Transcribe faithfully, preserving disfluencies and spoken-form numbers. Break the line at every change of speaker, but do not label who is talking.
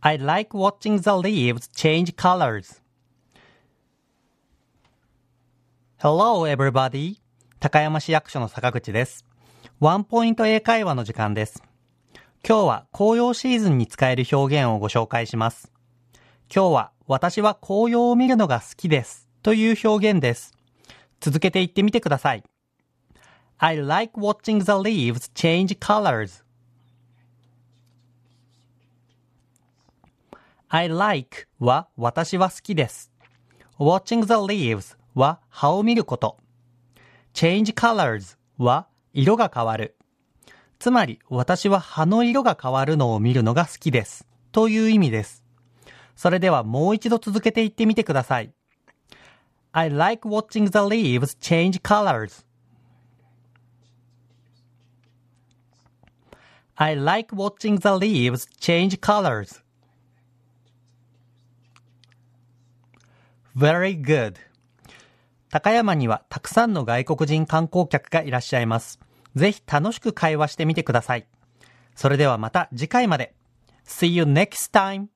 I like watching the leaves change colors. Hello, everybody. 高山市役所の坂口です。ワンポイント英会話の時間です。今日は紅葉シーズンに使える表現をご紹介します。今日は私は紅葉を見るのが好きですという表現です。続けて言ってみてください。I like watching the leaves change colors.I like は私は好きです。Watching the leaves は葉を見ること。Change colors は色が変わる。つまり私は葉の色が変わるのを見るのが好きです。という意味です。それではもう一度続けて言ってみてください。I like watching the leaves change colors.I like watching the leaves change colors.Very good. 高山にはたくさんの外国人観光客がいらっしゃいます。ぜひ楽しく会話してみてください。それではまた次回まで。See you next time.